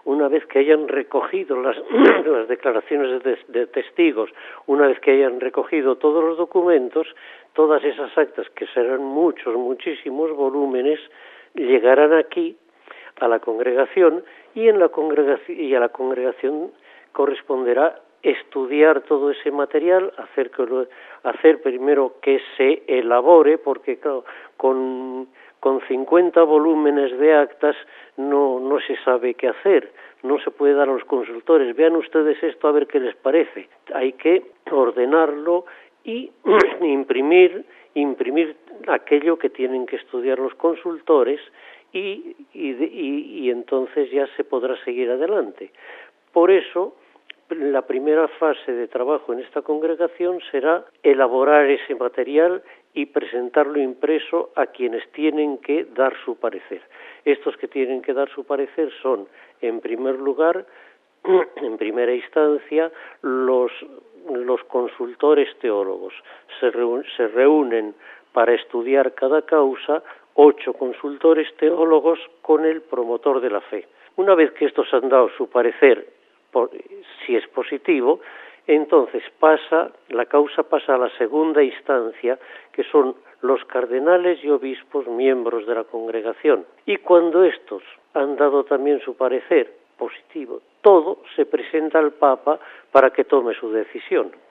una vez que hayan recogido las, las declaraciones de testigos, una vez que hayan recogido todos los documentos, todas esas actas, que serán muchísimos volúmenes, llegarán aquí a la congregación y a la congregación corresponderá estudiar todo ese material, hacer primero que se elabore, porque claro, con 50 volúmenes de actas no se sabe qué hacer, no se puede dar a los consultores, vean ustedes esto a ver qué les parece, hay que ordenarlo y imprimir aquello que tienen que estudiar los consultores y entonces ya se podrá seguir adelante. Por eso, la primera fase de trabajo en esta congregación será elaborar ese material y presentarlo impreso a quienes tienen que dar su parecer. Estos que tienen que dar su parecer son, en primer lugar, en primera instancia, los consultores teólogos. Se reúnen para estudiar cada causa 8 consultores teólogos con el promotor de la fe. Una vez que estos han dado su parecer, si es positivo, entonces la causa pasa a la segunda instancia, que son los cardenales y obispos miembros de la congregación. Y cuando estos han dado también su parecer positivo, todo se presenta al Papa para que tome su decisión.